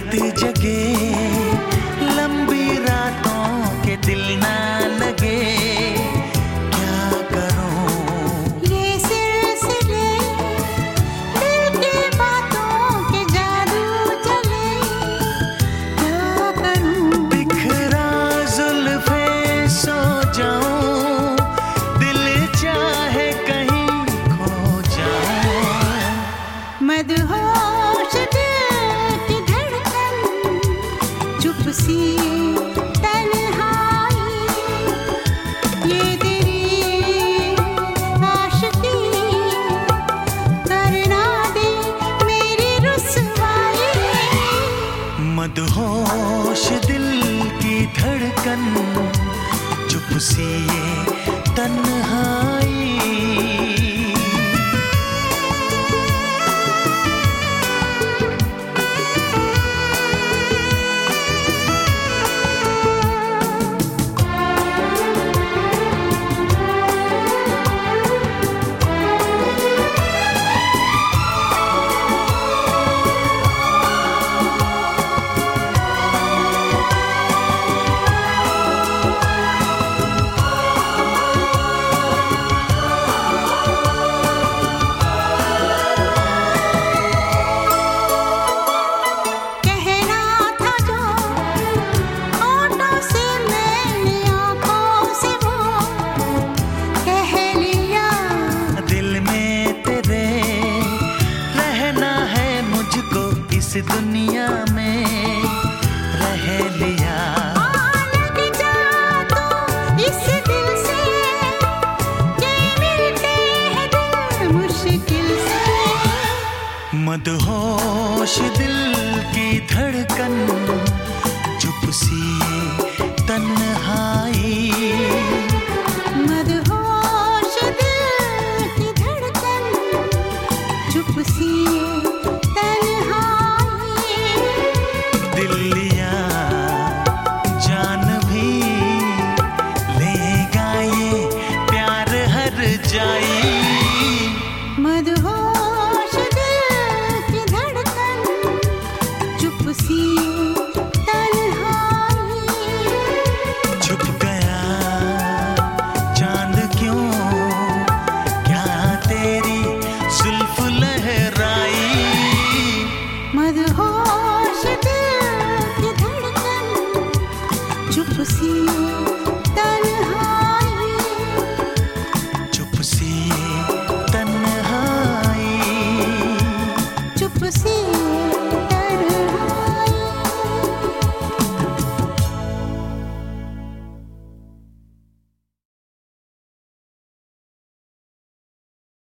रात जगे, लंबी रातों के दिल ना लगे, क्या करूं ये सिलसिले दिल की बातों के जादू चले, क्या करूं बिखरा जुल्फे सो जाऊं, दिल चाहे कहीं खो जाऊं। मदहोश दिल की धड़कन, चुप सी तन्हाई, ये तेरी आशिकी करना दे मेरी रुसवाई। मदहोश दिल की धड़कन, चुप सी ये तन्हाई। इस दुनिया में रह लिया, लग जा तो इस दिल से, ये मिलते हैं दिल मुश्किल से। मदहोश दिल की धड़कन, चुप सी ये तन्हाई। मदहोश दिल की धड़कन, चुप सी मदहोश दिल की धड़कन, चुप सी